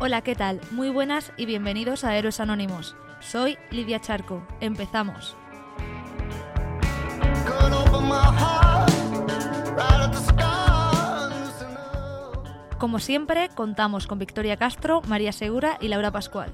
Hola, ¿qué tal? Muy buenas y bienvenidos a Héroes Anónimos. Soy Lidia Charco. Empezamos. Como siempre, contamos con Victoria Castro, María Segura y Laura Pascual.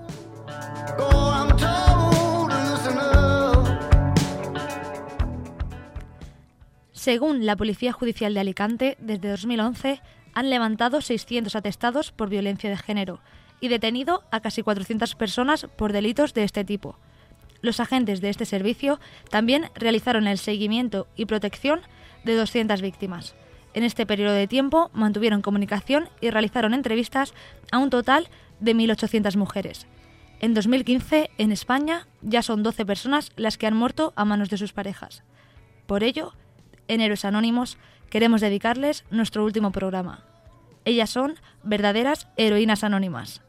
Según la Policía Judicial de Alicante, desde 2011 han levantado 600 atestados por violencia de género y detenido a casi 400 personas por delitos de este tipo. Los agentes de este servicio también realizaron el seguimiento y protección de 200 víctimas. En este periodo de tiempo mantuvieron comunicación y realizaron entrevistas a un total de 1.800 mujeres. En 2015, en España, ya son 12 personas las que han muerto a manos de sus parejas. Por ello, en Héroes Anónimos queremos dedicarles nuestro último programa. Ellas son verdaderas heroínas anónimas.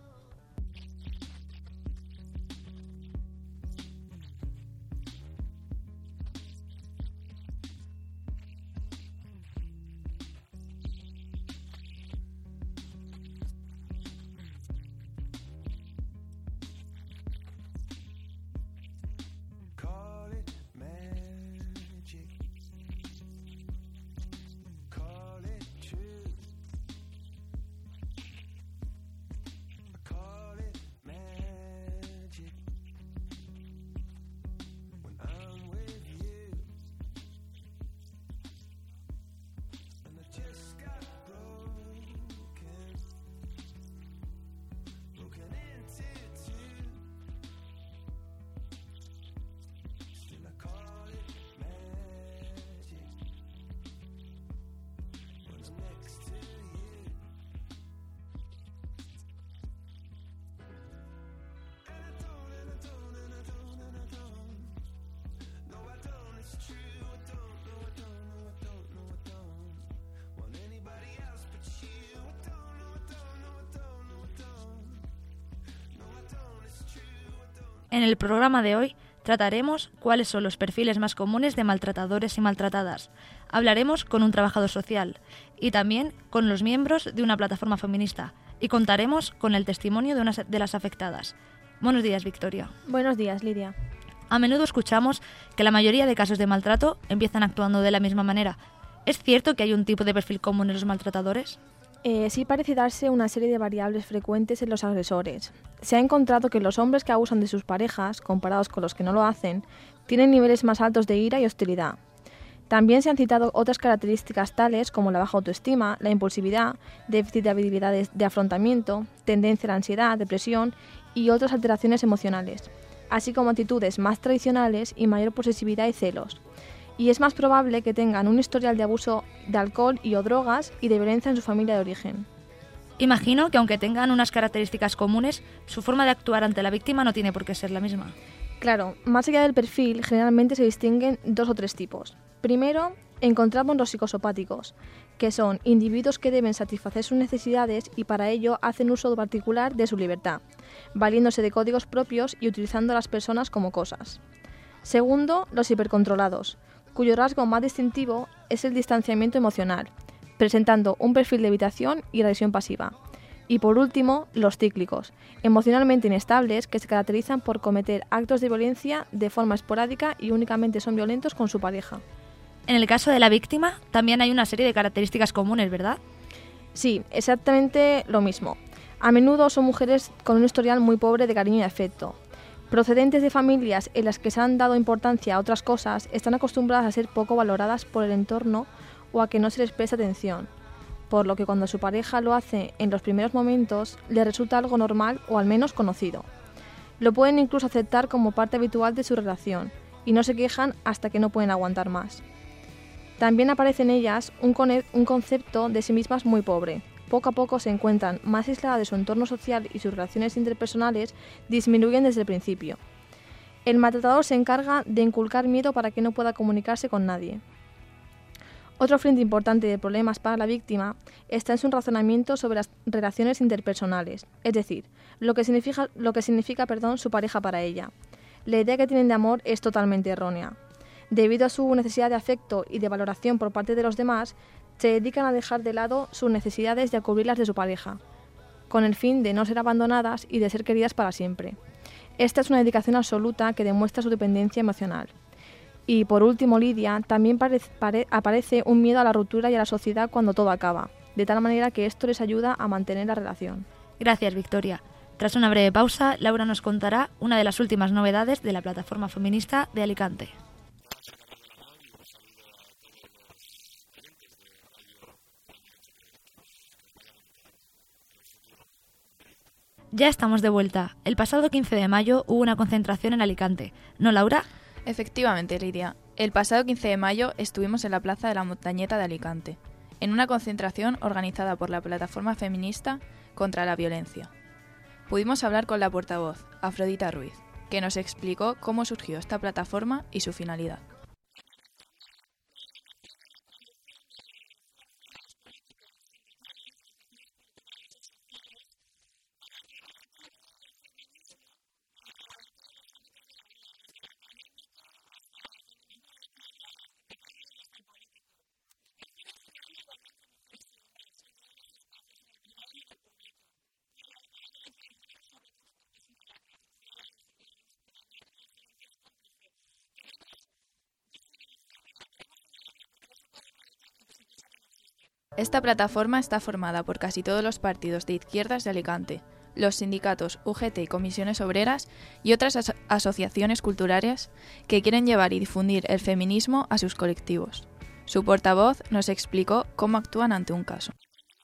En el programa de hoy trataremos cuáles son los perfiles más comunes de maltratadores y maltratadas. Hablaremos con un trabajador social y también con los miembros de una plataforma feminista y contaremos con el testimonio de las afectadas. Buenos días, Victoria. Buenos días, Lidia. A menudo escuchamos que la mayoría de casos de maltrato empiezan actuando de la misma manera. ¿Es cierto que hay un tipo de perfil común en los maltratadores? Sí parece darse una serie de variables frecuentes en los agresores. Se ha encontrado que los hombres que abusan de sus parejas, comparados con los que no lo hacen, tienen niveles más altos de ira y hostilidad. También se han citado otras características tales como la baja autoestima, la impulsividad, déficit de habilidades de afrontamiento, tendencia a la ansiedad, depresión y otras alteraciones emocionales, así como actitudes más tradicionales y mayor posesividad y celos. Y es más probable que tengan un historial de abuso de alcohol y o drogas y de violencia en su familia de origen. Imagino que aunque tengan unas características comunes, su forma de actuar ante la víctima no tiene por qué ser la misma. Claro, más allá del perfil, generalmente se distinguen 2 o 3 tipos. Primero, encontramos los psicosopáticos, que son individuos que deben satisfacer sus necesidades y para ello hacen uso particular de su libertad, valiéndose de códigos propios y utilizando a las personas como cosas. Segundo, los hipercontrolados, cuyo rasgo más distintivo es el distanciamiento emocional, presentando un perfil de evitación y agresión pasiva. Y por último, los cíclicos, emocionalmente inestables que se caracterizan por cometer actos de violencia de forma esporádica y únicamente son violentos con su pareja. En el caso de la víctima, también hay una serie de características comunes, ¿verdad? Sí, exactamente lo mismo. A menudo son mujeres con un historial muy pobre de cariño y afecto. Procedentes de familias en las que se han dado importancia a otras cosas, están acostumbradas a ser poco valoradas por el entorno o a que no se les preste atención, por lo que cuando su pareja lo hace en los primeros momentos, le resulta algo normal o al menos conocido. Lo pueden incluso aceptar como parte habitual de su relación y no se quejan hasta que no pueden aguantar más. También aparece en ellas un concepto de sí mismas muy pobre. Poco a poco se encuentran más aisladas de su entorno social y sus relaciones interpersonales disminuyen desde el principio. El maltratador se encarga de inculcar miedo para que no pueda comunicarse con nadie. Otro frente importante de problemas para la víctima está en su razonamiento sobre las relaciones interpersonales, es decir, lo que significa su pareja para ella. La idea que tienen de amor es totalmente errónea. Debido a su necesidad de afecto y de valoración por parte de los demás, se dedican a dejar de lado sus necesidades y a cubrirlas de su pareja. con el fin de no ser abandonadas y de ser queridas para siempre. Esta es una dedicación absoluta que demuestra su dependencia emocional. Y por último, Lidia, también aparece un miedo a la ruptura y a la sociedad cuando todo acaba, de tal manera que esto les ayuda a mantener la relación. Gracias, Victoria. Tras una breve pausa, Laura nos contará una de las últimas novedades de la plataforma feminista de Alicante. Ya estamos de vuelta. El pasado 15 de mayo hubo una concentración en Alicante. ¿No, Laura? Efectivamente, Lidia. El pasado 15 de mayo estuvimos en la Plaza de la Montañeta de Alicante, en una concentración organizada por la plataforma feminista contra la violencia. Pudimos hablar con la portavoz, Afrodita Ruiz, que nos explicó cómo surgió esta plataforma y su finalidad. Esta plataforma está formada por casi todos los partidos de izquierdas de Alicante, los sindicatos UGT y comisiones obreras y otras asociaciones culturales que quieren llevar y difundir el feminismo a sus colectivos. Su portavoz nos explicó cómo actúan ante un caso.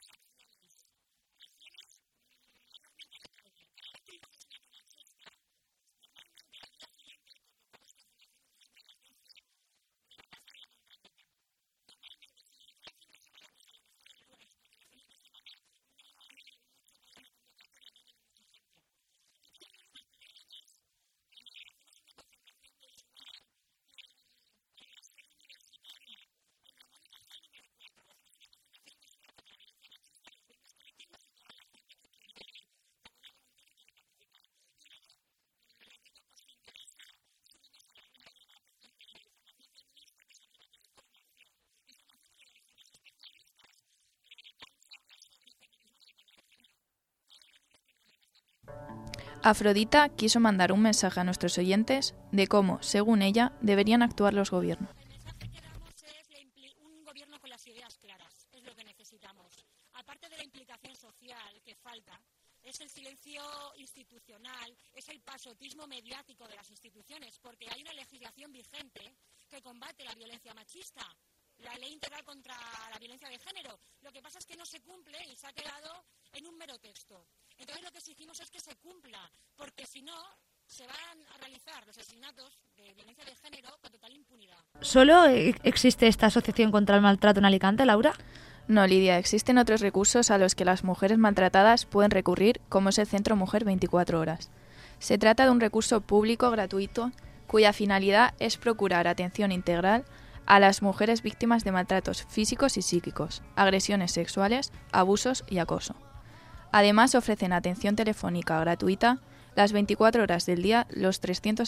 Afrodita quiso mandar un mensaje a nuestros oyentes de cómo, según ella, deberían actuar los gobiernos. El mensaje que queremos es un gobierno con las ideas claras, es lo que necesitamos. Aparte de la implicación social que falta, es el silencio institucional, es el pasotismo mediático de las instituciones, porque hay una legislación vigente que combate la violencia machista, la Ley Integral contra la Violencia de Género. Lo que pasa es que no se cumple y se ha quedado en un mero texto. Entonces lo que exigimos es que se cumpla, porque si no, se van a realizar los asesinatos de violencia de género con total impunidad. ¿Solo existe esta asociación contra el maltrato en Alicante, Laura? No, Lidia, existen otros recursos a los que las mujeres maltratadas pueden recurrir, como es el Centro Mujer 24 Horas. Se trata de un recurso público gratuito cuya finalidad es procurar atención integral a las mujeres víctimas de maltratos físicos y psíquicos, agresiones sexuales, abusos y acoso. Además, ofrecen atención telefónica gratuita las 24 horas del día, los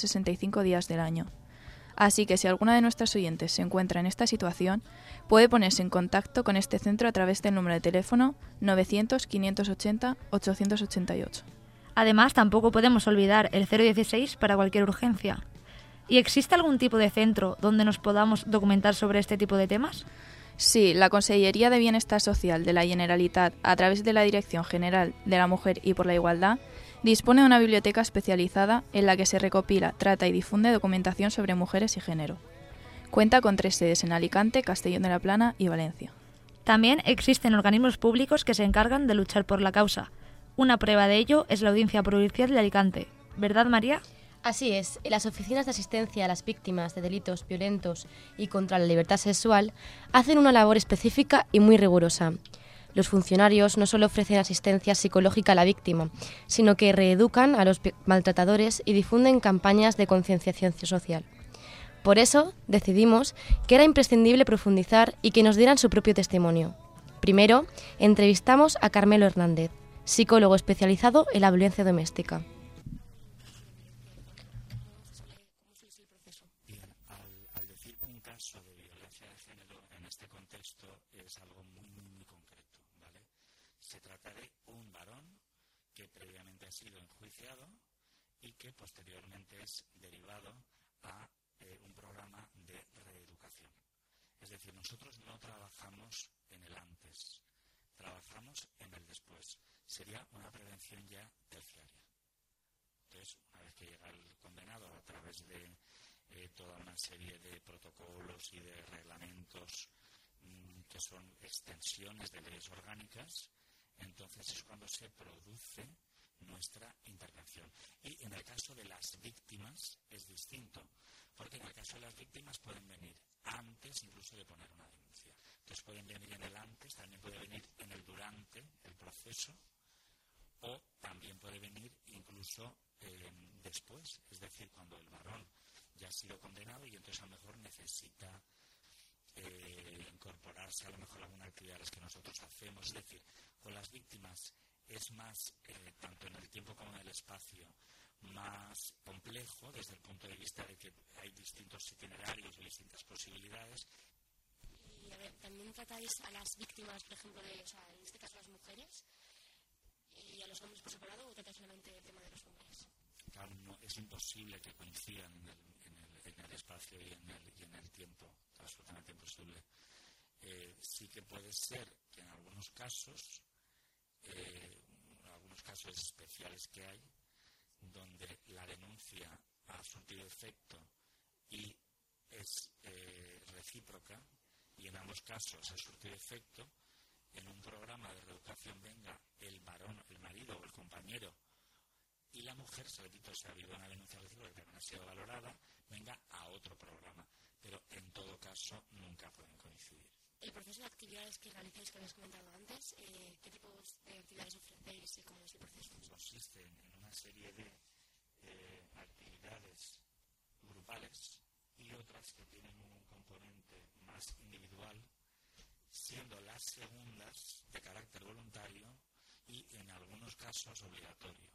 365 días del año. Así que si alguna de nuestras oyentes se encuentra en esta situación, puede ponerse en contacto con este centro a través del número de teléfono 900-580-888. Además, tampoco podemos olvidar el 016 para cualquier urgencia. ¿Y existe algún tipo de centro donde nos podamos documentar sobre este tipo de temas? Sí, la Consellería de Bienestar Social de la Generalitat, a través de la Dirección General de la Mujer y por la Igualdad, dispone de una biblioteca especializada en la que se recopila, trata y difunde documentación sobre mujeres y género. Cuenta con 3 sedes en Alicante, Castellón de la Plana y Valencia. También existen organismos públicos que se encargan de luchar por la causa. Una prueba de ello es la Audiencia Provincial de Alicante. ¿Verdad, María? Así es, las oficinas de asistencia a las víctimas de delitos violentos y contra la libertad sexual hacen una labor específica y muy rigurosa. Los funcionarios no solo ofrecen asistencia psicológica a la víctima, sino que reeducan a los maltratadores y difunden campañas de concienciación social. Por eso decidimos que era imprescindible profundizar y que nos dieran su propio testimonio. Primero, entrevistamos a Carmelo Hernández, psicólogo especializado en la violencia doméstica. Al decir un caso de violencia de género en este contexto es algo muy concreto, ¿vale? Se trata de un varón ha sido enjuiciado y que posteriormente es derivado a un programa de reeducación. Es decir, nosotros no trabajamos en el antes, trabajamos en el después. Sería una prevención ya terciaria. Entonces, una vez que llega el condenado a través de toda una serie de protocolos y de reglamentos que son extensiones de leyes orgánicas, entonces es cuando se produce nuestra intervención. Y en el caso de las víctimas es distinto, porque en el caso de las víctimas pueden venir antes incluso de poner una denuncia. Entonces pueden venir en el antes, también puede venir en el durante el proceso, o también puede venir incluso después, es decir, cuando el varón ya ha sido condenado y entonces a lo mejor necesita incorporarse a lo mejor a algunas actividades que nosotros hacemos. Es decir, con las víctimas es más, tanto en el tiempo como en el espacio, más complejo desde el punto de vista de que hay distintos itinerarios y distintas posibilidades. Y a ver, también tratáis a las víctimas, por ejemplo, en este caso las mujeres, y a los hombres por separado, o tratáis solamente el tema de los hombres? Claro, no, es imposible que coincidan en el espacio y en el tiempo, absolutamente imposible. Sí que puede ser que en algunos casos especiales que hay, donde la denuncia ha surtido efecto y es recíproca, y en ambos casos ha surtido efecto, en un programa de reeducación venga el varón, el marido o el compañero, y la mujer, se repito, si ha habido una denuncia recíproca que también ha sido valorada, venga a otro programa. Pero en todo caso nunca pueden coincidir. El proceso de actividades que realizáis, que habéis comentado antes, ¿qué tipos de actividades ofrecéis y cómo es el proceso? Consiste en una serie de actividades grupales y otras que tienen un componente más individual, siendo las segundas de carácter voluntario y en algunos casos obligatorio.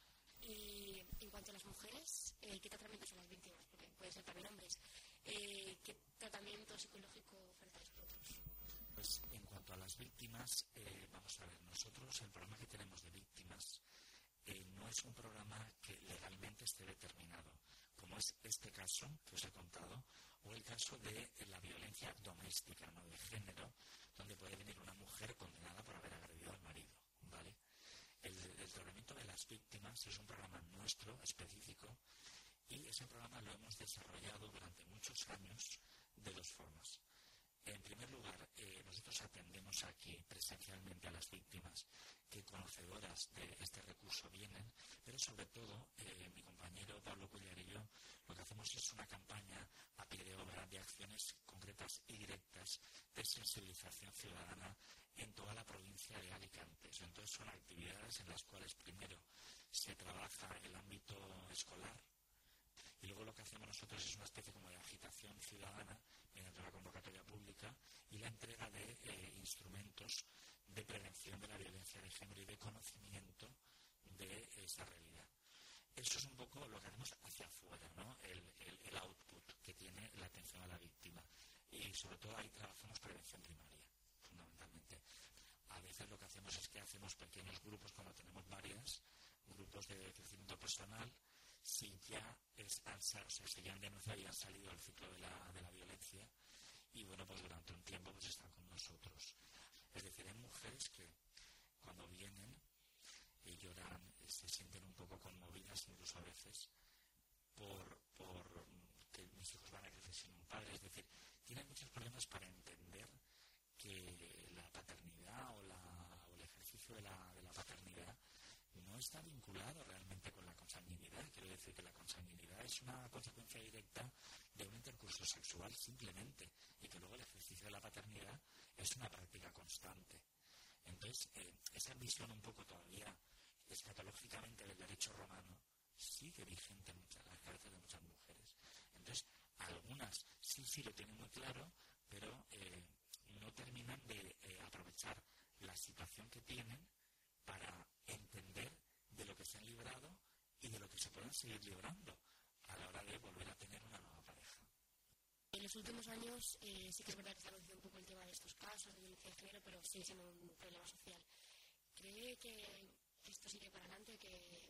Y en cuanto a las mujeres, ¿qué tratamiento son las víctimas? Porque pueden ser también hombres. ¿Qué tratamiento psicológico ofrecéis vosotros? Pues en cuanto a las víctimas, vamos a ver, nosotros el programa que tenemos de víctimas no es un programa que legalmente esté determinado, como es este caso que os he contado, o el caso de la violencia doméstica, no de género, donde puede venir una mujer condenada por haber agredido al marido, ¿vale? El tratamiento de las víctimas es un programa nuestro, específico, y ese programa lo hemos desarrollado durante muchos años de dos formas. En primer lugar, nosotros atendemos aquí presencialmente a las víctimas que conocedoras de este recurso vienen, pero sobre todo mi compañero Pablo Cullarillo lo que hacemos es una campaña a pie de obra de acciones concretas y directas de sensibilización ciudadana en toda la provincia de Alicante. Entonces son actividades en las cuales primero se trabaja el ámbito escolar, y luego lo que hacemos nosotros es una especie como de agitación ciudadana mediante la convocatoria pública y la entrega de instrumentos de prevención de la violencia de género y de conocimiento de esa realidad. Eso es un poco lo que hacemos hacia afuera, ¿no? El output que tiene la atención a la víctima. Y sobre todo ahí trabajamos prevención primaria, fundamentalmente. A veces lo que hacemos es que hacemos pequeños grupos, cuando tenemos varias, grupos de crecimiento personal, si ya si han denunciado y han salido del ciclo de la violencia, y bueno, pues durante un tiempo pues están con nosotros. Es decir, hay mujeres que cuando vienen lloran, se sienten un poco conmovidas incluso a veces por que mis hijos van a crecer sin un padre. Es decir, tienen muchos problemas para entender que la paternidad o el ejercicio de la paternidad no está vinculado realmente con la consanguinidad. Quiero decir que la consanguinidad es una consecuencia directa de un intercurso sexual simplemente, y que luego el ejercicio de la paternidad es una práctica constante. Entonces, esa visión un poco todavía escatológicamente del derecho romano sigue vigente en las cabezas de muchas mujeres. Entonces, algunas sí lo tienen muy claro, pero no terminan de aprovechar la situación que tienen para entender de lo que se han librado y de lo que se pueden seguir librando a la hora de volver a tener una nueva pareja. En los últimos años sí que es verdad que se ha reducido un poco el tema de estos casos de violencia de género, pero sigue siendo un problema social. ¿Cree que esto sigue para adelante, que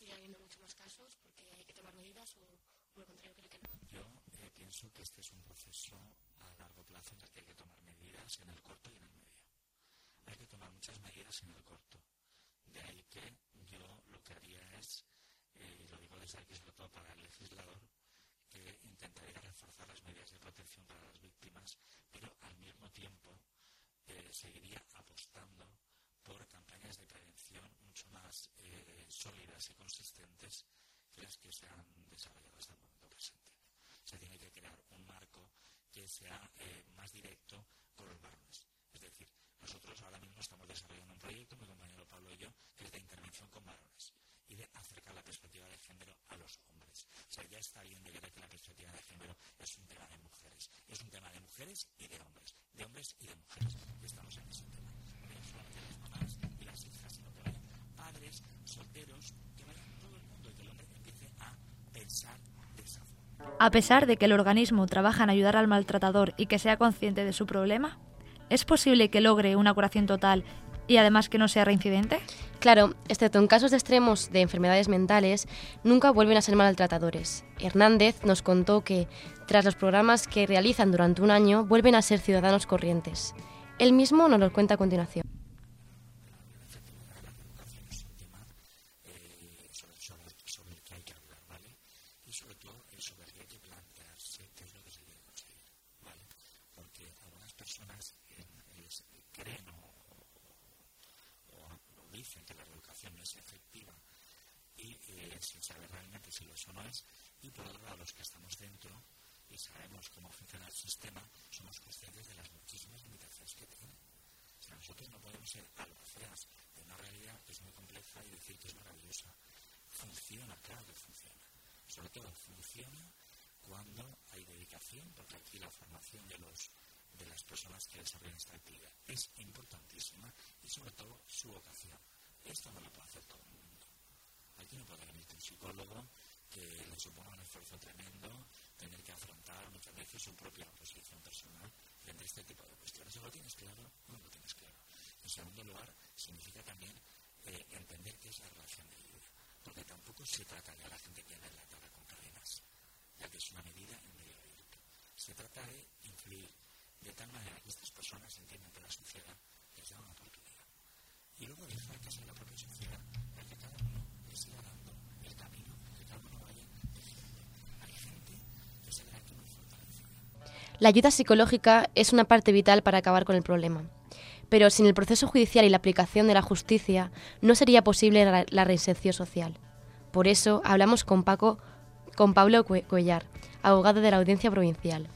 sigue habiendo muchos más casos porque hay que tomar medidas o por lo contrario creo que no? Yo pienso que este es un proceso a largo plazo en el que hay que tomar medidas en el corto y en el medio. Hay que tomar muchas medidas en el corto. De ahí que yo lo que haría es, y lo digo desde aquí sobre todo para el legislador, que intentaría reforzar las medidas de protección para las víctimas, pero al mismo tiempo seguiría apostando por campañas de prevención mucho más sólidas y consistentes que las que se han desarrollado hasta el momento presente. Se tiene que crear un marco que sea más directo con los varones. Es decir, nosotros ahora mismo estamos desarrollando un proyecto, mi compañero Pablo y yo, que es de intervención con varones y de acercar la perspectiva de género a los hombres. O sea, ya está bien de ver que la perspectiva de género es un tema de mujeres. Es un tema de mujeres y de hombres y de mujeres. Y estamos en ese tema. No solamente las mamás y las hijas, sino que vayan padres, solteros, que vayan todo el mundo y que el hombre empiece a pensar de esa forma. A pesar de que el organismo trabaja en ayudar al maltratador y que sea consciente de su problema, ¿es posible que logre una curación total y además que no sea reincidente? Claro, excepto en casos de extremos de enfermedades mentales, nunca vuelven a ser maltratadores. Hernández nos contó que, tras los programas que realizan durante un año, vuelven a ser ciudadanos corrientes. Él mismo nos lo cuenta a continuación. Sobre el que hay que hablar, ¿vale? Y sobre todo sobre el que hay que plantearse qué es lo que se quiere conseguir, ¿vale? Porque algunas personas creen o dicen que la reeducación no es efectiva y sin saber realmente si eso no es, y por otro lado los que estamos dentro y sabemos cómo funciona el sistema somos conscientes de las muchísimas limitaciones que tiene. O sea, nosotros no podemos ser albaceas de una realidad que es muy compleja y decir que es maravillosa. Funciona, claro que funciona. Sobre todo funciona cuando hay dedicación, porque aquí la formación de las personas que desarrollan esta actividad es importantísima y sobre todo su vocación. Esto no lo puede hacer todo el mundo. Aquí no puede venir un psicólogo que le suponga un esfuerzo tremendo tener que afrontar muchas veces su propia oposición personal frente a este tipo de cuestiones. ¿Lo tienes claro? No lo tienes claro. En segundo lugar, significa también entender qué es la relación de ayuda. Porque tampoco se trata de a la gente que anda enlatada con cadenas, ya que es una medida en medio abierto. Se trata de influir de tal manera que estas personas entiendan que la sociedad les da una oportunidad. Y luego dejar que sea la propia sociedad la que cada uno le siga dando el camino, que cada uno vaya diciendo. Hay gente que se verá que no fortalece. La ayuda psicológica es una parte vital para acabar con el problema. Pero sin el proceso judicial y la aplicación de la justicia no sería posible la reinserción social. Por eso hablamos con Pablo Cuellar, abogado de la Audiencia Provincial.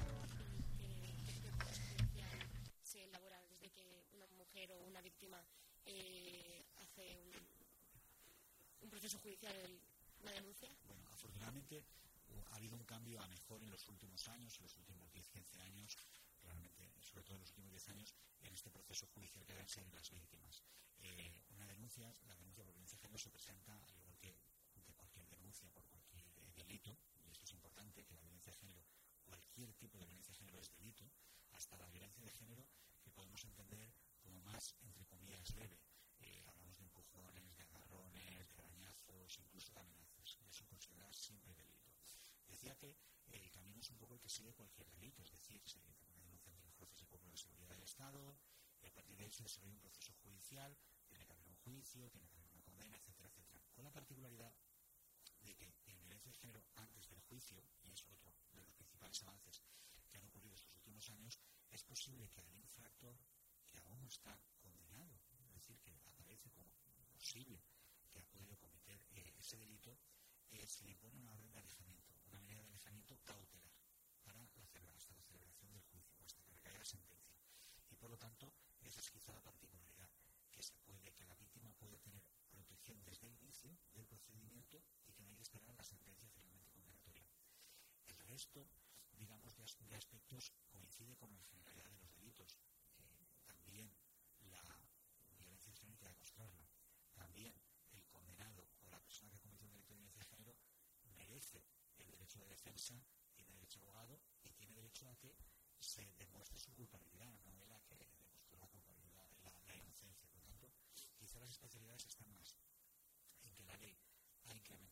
Se elabora desde que una mujer o una víctima hace un proceso judicial, una denuncia? Bueno, afortunadamente ha habido un cambio a mejor en los últimos años, en los últimos 10-15 años, realmente, sobre todo en los últimos 10 años, en este proceso judicial que deben seguir las víctimas. La denuncia por violencia de género se presenta, al igual que cualquier denuncia por cualquier delito, y esto es importante, que la violencia de género, cualquier tipo de violencia de género es delito, hasta la violencia de género que podemos entender como más, entre comillas, leve. Hablamos de empujones, de agarrones, de arañazos, incluso de amenazas, y eso considera siempre delito. Decía que el camino es un poco el que sigue cualquier delito, es decir, se una denuncia ante los jueces y cuerpos de seguridad del Estado, y a partir de ahí se desarrolla un proceso judicial, tiene que haber un juicio, tiene que haber una condena, etcétera, etcétera. Con la particularidad de que en violencia de género, antes del juicio, y es otro de los principales avances que han ocurrido estos últimos años, es posible que al infractor que aún no está condenado, es decir, que aparece como posible que ha podido cometer ese delito, se le impone una orden de alejamiento, una medida de alejamiento cautelar hasta la celebración del juicio, hasta que recaiga la sentencia. Y por lo tanto, esa es quizá la particularidad, que la víctima puede tener protección desde el inicio del procedimiento y que no hay que esperar a la sentencia finalmente condenatoria. El resto, digamos, de aspectos coincide con la generalidad de los delitos. También la violencia de género hay que demostrarla. También el condenado o la persona que ha cometido un delito de violencia de género merece el derecho de defensa, tiene derecho a abogado y tiene derecho a que se demuestre su culpabilidad, no de la que demostró la culpabilidad, la inocencia. Por lo tanto, quizá las especialidades están más en que la ley ha incrementado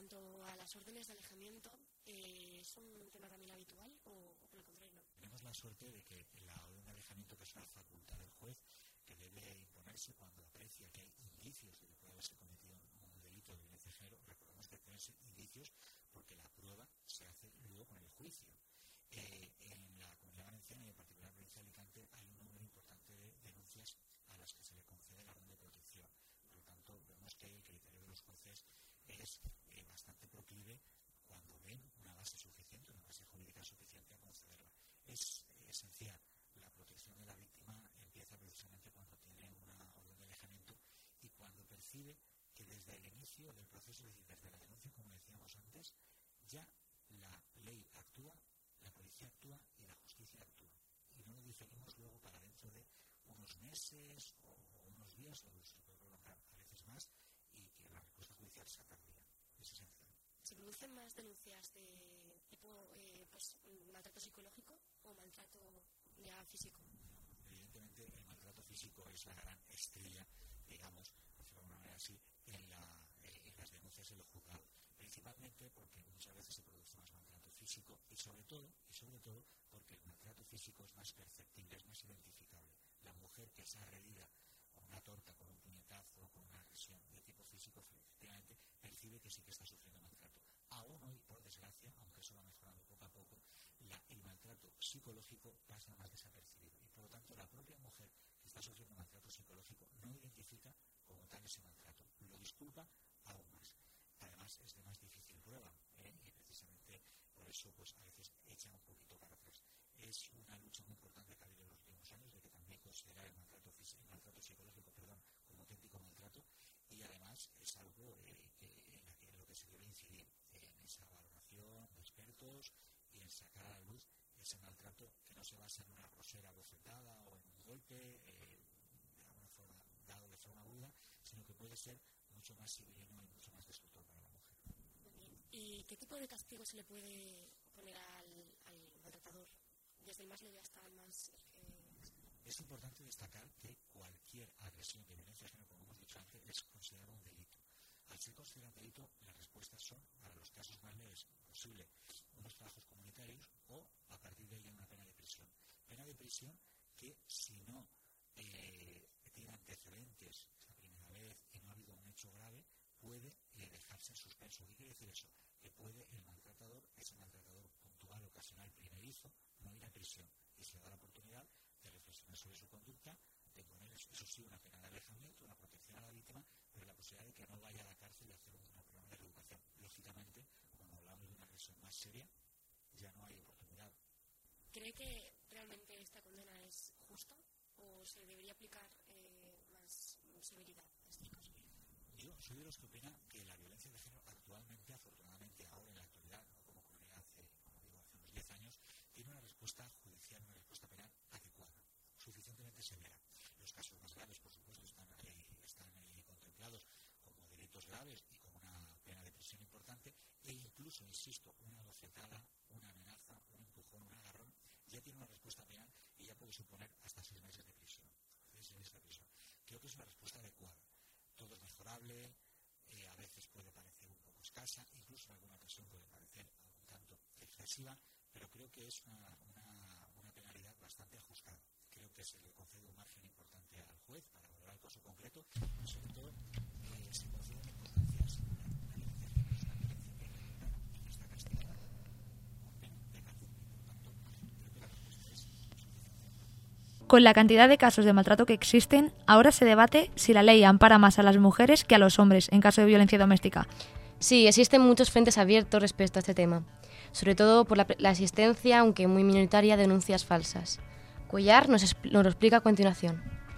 cuanto a las órdenes de alejamiento, ¿es un tema también habitual o por el contrario no? Tenemos la suerte de que la orden de alejamiento, que es una facultad del juez, que debe imponerse cuando aprecia que hay indicios de que puede haberse cometido un delito de violencia de género. Recordemos que tenerse indicios porque la prueba se hace luego con el juicio. En la Comunidad Valenciana y en particular en la provincia de Alicante hay un número importante de denuncias a las que se le concede la orden de protección. Por lo tanto, vemos que el criterio de los jueces es bastante proclive cuando ven una base suficiente, una base jurídica suficiente a concederla. Es esencial. La protección de la víctima empieza precisamente cuando tiene una orden de alejamiento y cuando percibe que desde el inicio del proceso, es decir, desde la denuncia, como decíamos antes, ya la ley actúa, la policía actúa y la justicia actúa. Y no lo diferimos luego para dentro de unos meses o unos días, o se puede prolongar a veces más, y que la respuesta judicial sea tardía. Es esencial. ¿Se producen más denuncias de tipo maltrato psicológico o maltrato ya físico? Evidentemente, el maltrato físico es la gran estrella, digamos, de alguna manera así, en las denuncias en los juzgados. Principalmente porque muchas veces se produce más maltrato físico y sobre todo porque el maltrato físico es más perceptible, es más identificable. La mujer que es agredida con una torta, con un puñetazo, con una agresión de tipo físico, efectivamente percibe que sí que está sufriendo maltrato. Aún hoy, por desgracia, aunque eso va mejorando poco a poco, el maltrato psicológico pasa más desapercibido y por lo tanto la propia mujer que está sufriendo maltrato psicológico no identifica como tal ese maltrato, lo disculpa aún más. Además es de más difícil prueba, y precisamente por eso pues a veces echa un poquito para atrás. Es una lucha muy importante que ha habido en los últimos años de que también considerar el maltrato psicológico como auténtico maltrato, y además es algo en lo que se debe incidir en esa valoración de expertos y en sacar a la luz ese maltrato que no se basa en una grosera bofetada o en un golpe de alguna forma dado de forma aguda, sino que puede ser mucho más civilino y mucho más destructor para la mujer. ¿Y qué tipo de castigo se le puede poner al maltratador? Desde el más leve hasta el más... Es importante destacar que cualquier agresión de violencia de género, como hemos dicho antes, es considerado un delito. Al ser considerado un delito, las respuestas son, para los casos más leves posible, unos trabajos comunitarios o, a partir de ahí, una pena de prisión. Pena de prisión que, si no tiene antecedentes la primera vez y no ha habido un hecho grave, puede dejarse en suspenso. ¿Qué quiere decir eso? Que puede el maltratador, ese maltratador puntual, ocasional, primerizo, no ir a prisión y se le da la oportunidad de reflexionar sobre su conducta, de poner, eso sí, una pena de alejamiento, una protección a la víctima, pero la posibilidad de que no vaya a la cárcel y hacer un programa de reeducación. Lógicamente, cuando hablamos de una agresión más seria, ya no hay oportunidad. ¿Cree que realmente esta condena es justa o se debería aplicar más severidad a este caso? Yo soy de los que opinan que la violencia de género actualmente, afortunadamente ahora en la actualidad, no como ocurría hace unos 10 años, tiene una respuesta judicial, una respuesta penal adecuada, suficientemente severa. Los casos más graves, por supuesto, están contemplados como delitos graves y con una pena de prisión importante, e incluso, insisto, una bofetada, una amenaza, un empujón, un agarrón, ya tiene una respuesta penal y ya puede suponer hasta 6 meses de prisión. Creo que es una respuesta adecuada. Todo es mejorable, a veces puede parecer un poco escasa, incluso en alguna ocasión puede parecer un tanto excesiva, pero creo que es una penalidad bastante ajustada. Creo que se le concede un margen importante al juez para valorar el caso concreto y sobre todo se concede importancia singular. La violencia de género es una violencia penal y está castigada con pena de cárcel. Por tanto, creo que la respuesta es suficiente. Con la cantidad de casos de maltrato que existen, ahora se debate si la ley ampara más a las mujeres que a los hombres en caso de violencia doméstica. Sí, existen muchos frentes abiertos respecto a este tema, sobre todo por la existencia, aunque muy minoritaria, de denuncias falsas. Cuellar nos lo explica a continuación.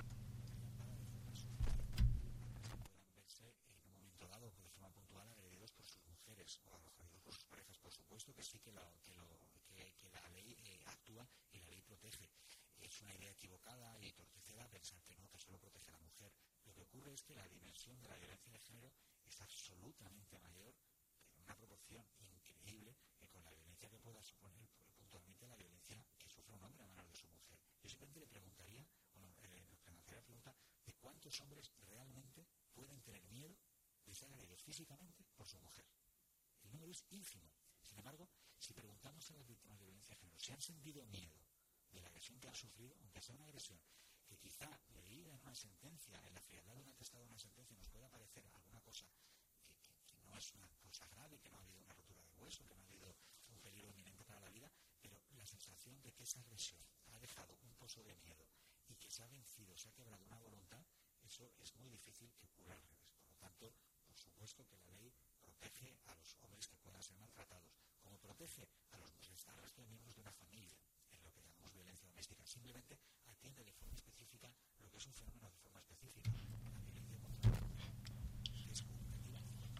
Verse en un momento dado, de forma puntual, agredidos por sus mujeres o agredidos por sus parejas. Por supuesto que sí que la ley actúa y la ley protege. Es una idea equivocada y torticera pensar que no, que solo protege a la mujer. Lo que ocurre es que la dimensión de la violencia de género es absolutamente mayor, en una proporción increíble, que con la violencia que pueda suponer puntualmente la violencia que sufre un hombre a manos de su mujer. Yo simplemente le preguntaría, nos plantearía la pregunta de cuántos hombres realmente pueden tener miedo de ser agredidos físicamente por su mujer. número es ínfimo. Sin embargo, si preguntamos a las víctimas de violencia de género si han sentido miedo de la agresión que han sufrido, aunque sea una agresión que quizá leída en una sentencia, en la frialdad de un atestado de una sentencia, nos pueda parecer alguna cosa que no es una cosa grave, que no ha habido una rotura de hueso, que no ha habido un peligro inminente para la vida, pero la sensación de que esa agresión ha dejado un pozo de miedo y que se ha vencido, se ha quebrado una voluntad, eso es muy difícil que ocurra al revés. Por lo tanto, por supuesto que la ley protege a los hombres que puedan ser maltratados, como protege al resto de miembros de una familia, en lo que llamamos violencia doméstica. Simplemente atiende de forma específica lo que es un fenómeno de forma específica, la violencia contra la mujer, que es comunicativa.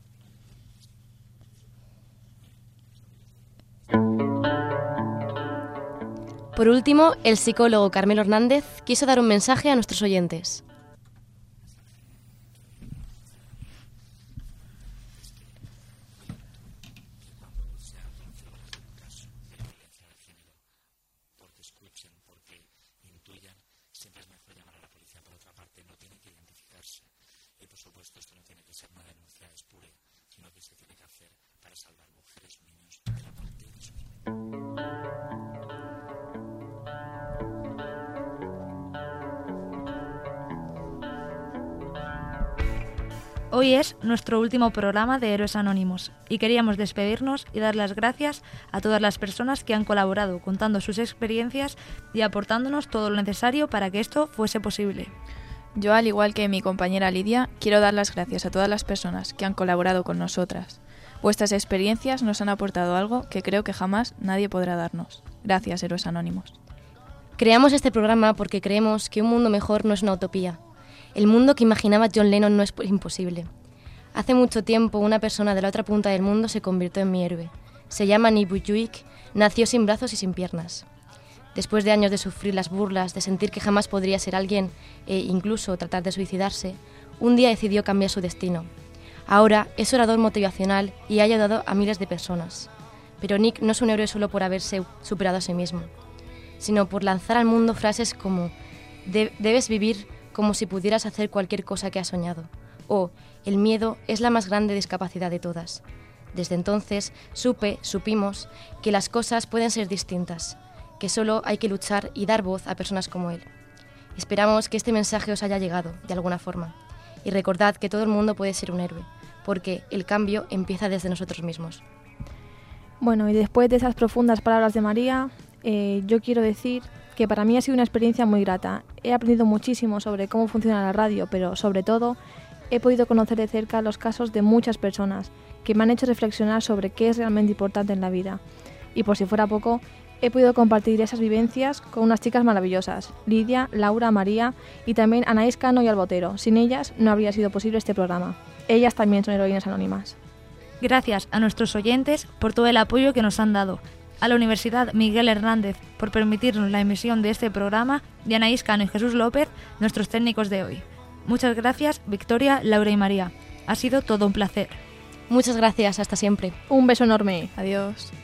Por último, el psicólogo Carmelo Hernández quiso dar un mensaje a nuestros oyentes. Hoy es nuestro último programa de Héroes Anónimos y queríamos despedirnos y dar las gracias a todas las personas que han colaborado contando sus experiencias y aportándonos todo lo necesario para que esto fuese posible. Yo, al igual que mi compañera Lidia, quiero dar las gracias a todas las personas que han colaborado con nosotras. Vuestras experiencias nos han aportado algo que creo que jamás nadie podrá darnos. Gracias, Héroes Anónimos. Creamos este programa porque creemos que un mundo mejor no es una utopía. El mundo que imaginaba John Lennon no es imposible. Hace mucho tiempo, una persona de la otra punta del mundo se convirtió en mi héroe. Se llama Nick Vujicic, nació sin brazos y sin piernas. Después de años de sufrir las burlas, de sentir que jamás podría ser alguien e incluso tratar de suicidarse, un día decidió cambiar su destino. Ahora es orador motivacional y ha ayudado a miles de personas. Pero Nick no es un héroe solo por haberse superado a sí mismo, sino por lanzar al mundo frases como «debes vivir como si pudieras hacer cualquier cosa que has soñado», o «el miedo es la más grande discapacidad de todas». Desde entonces supimos que las cosas pueden ser distintas, que solo hay que luchar y dar voz a personas como él. Esperamos que este mensaje os haya llegado, de alguna forma. Y recordad que todo el mundo puede ser un héroe, porque el cambio empieza desde nosotros mismos. Bueno, y después de esas profundas palabras de María, yo quiero decir que para mí ha sido una experiencia muy grata. He aprendido muchísimo sobre cómo funciona la radio, pero sobre todo he podido conocer de cerca los casos de muchas personas que me han hecho reflexionar sobre qué es realmente importante en la vida. Y por si fuera poco, he podido compartir esas vivencias con unas chicas maravillosas, Lidia, Laura, María y también Anaís Cano y Albotero. Sin ellas no habría sido posible este programa. Ellas también son heroínas anónimas. Gracias a nuestros oyentes por todo el apoyo que nos han dado, a la Universidad Miguel Hernández por permitirnos la emisión de este programa y a Anaís Cano y Jesús López, nuestros técnicos de hoy. Muchas gracias, Victoria, Laura y María. Ha sido todo un placer. Muchas gracias, hasta siempre. Un beso enorme. Adiós.